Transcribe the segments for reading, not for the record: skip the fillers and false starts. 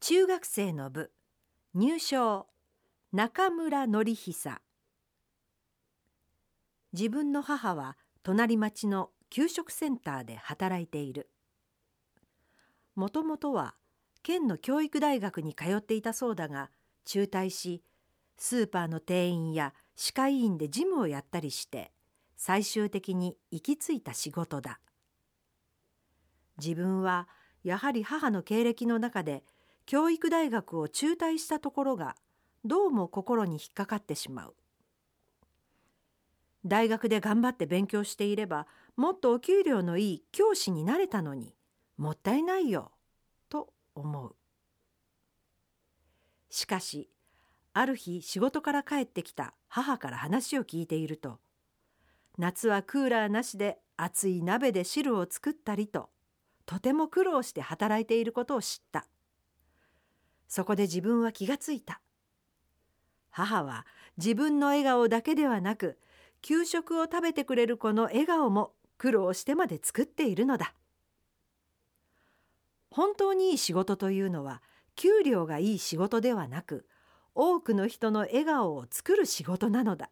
中学生の部入賞中村典久。自分の母は隣町の給食センターで働いている。もともとは県の教育大学に通っていたそうだが、中退しスーパーの店員や歯科医院で事務をやったりして、最終的に行き着いた仕事だ。自分はやはり母の経歴の中で教育大学を中退したところがどうも心に引っかかってしまう。大学で頑張って勉強していればもっとお給料のいい教師になれたのにもったいないよと思う。しかしある日仕事から帰ってきた母から話を聞いていると、夏はクーラーなしで熱い鍋で汁を作ったりととても苦労して働いていることを知った。そこで自分は気がついた。母は自分の笑顔だけではなく、給食を食べてくれる子の笑顔も苦労してまで作っているのだ。本当にいい仕事というのは、給料がいい仕事ではなく、多くの人の笑顔を作る仕事なのだ。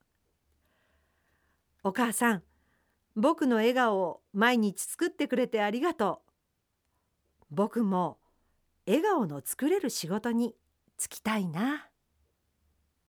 お母さん、僕の笑顔を毎日作ってくれてありがとう。僕も笑顔の作れる仕事に就きたいな。